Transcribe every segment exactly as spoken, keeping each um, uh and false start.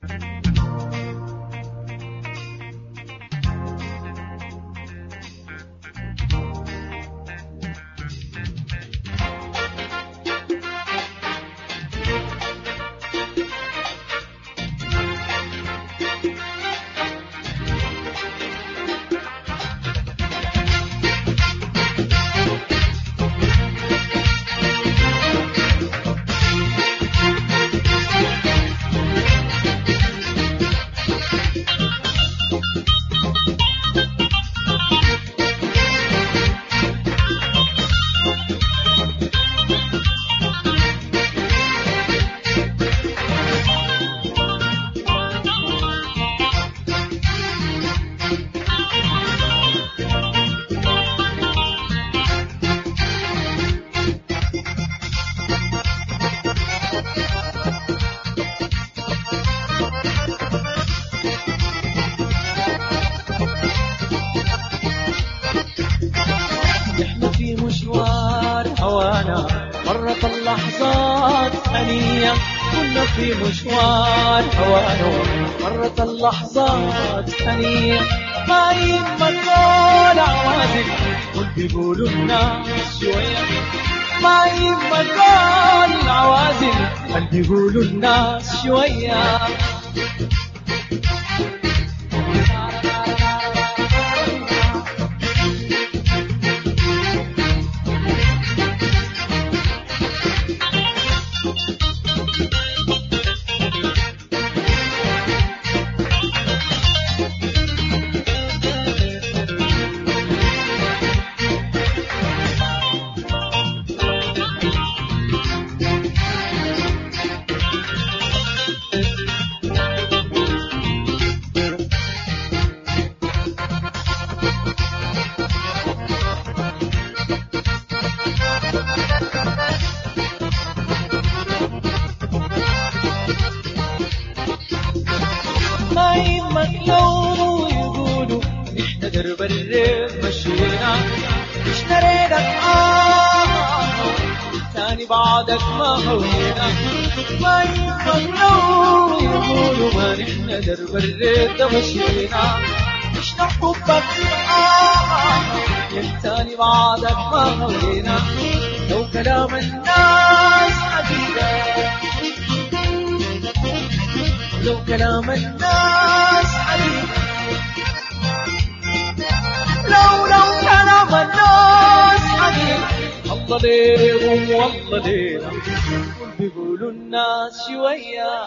مرت اللحظات هنية، كنا في مشوار هوانا، مرت اللحظات هنية، ما يهمك قول عوازل قل بيقولوا الناس شوية، ما يهمك قول عوازل قل بيقولوا الناس شوية. ما يهمك لو يقولوا احنا درب الريف مشينا، اشتريناك آه تاني بعدك ما هوينا. ما يهمك لو يقولوا ما نحن درب الريف ده مشينا، مش نحبك آه تاني بعدك ما هوينا. لو كلام الناس حقيقة، لو كلام الناس حقيقة، لو لو كلام الناس حقيقة، الله ليهم والله لينا بيقولوا الناس شوية.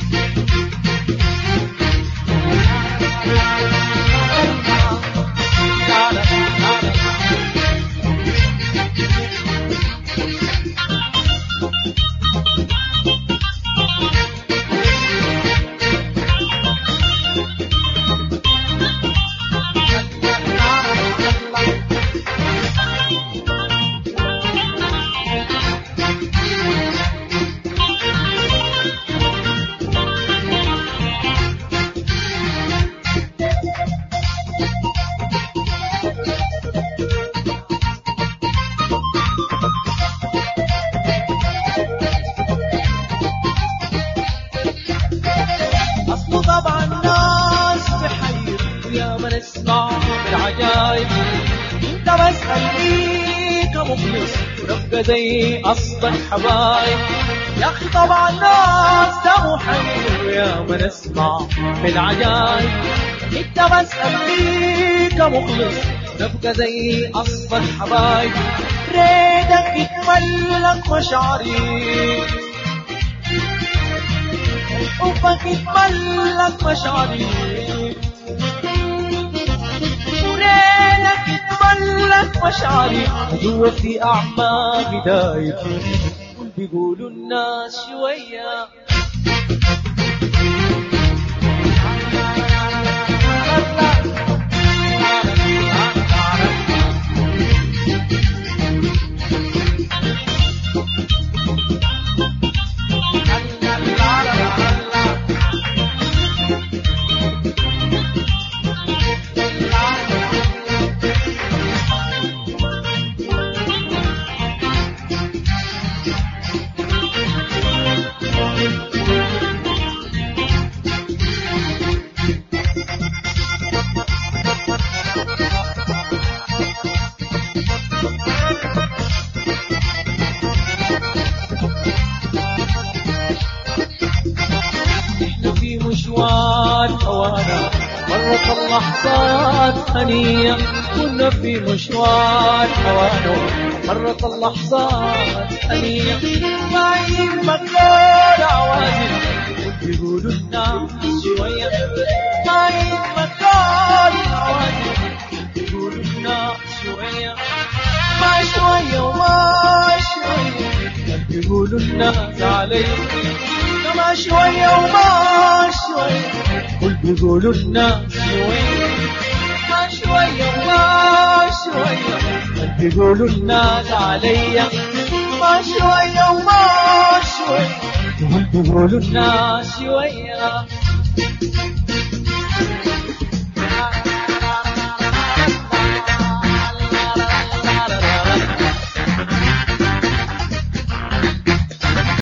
طبعا الناس بحير ويا ما نسمع العجايب، انت بس خليك مخلص ونبقى زي اصل الحبايب. يا اخي طبعا الناس ده محير ويا ما نسمع العجايب، انت بس خليك مخلص ونبقى زي اصل الحبايب. ريدك يتملك مشاعري حبك يتملك مشاعري، وريدك يتملك مشاعري، جوا في أعماقي دايب بيقولوا الناس شوية. مشوار هوانا، مرت اللحظات هنية كنا في مشوار هوانا، مرت اللحظات هنية. معين مكان عوازل بيقولوا الناس شوية، معين مكان عوازل بيقولوا الناس شوية، ما شوية وما شوية بيقولوا الناس علي، ما شوية وما شوية قل بيقولوا الناس شوية، ما شوية وما شوية قل بيقولوا الناس علي، ما شوية وما شوية قل بيقولوا الناس شوية.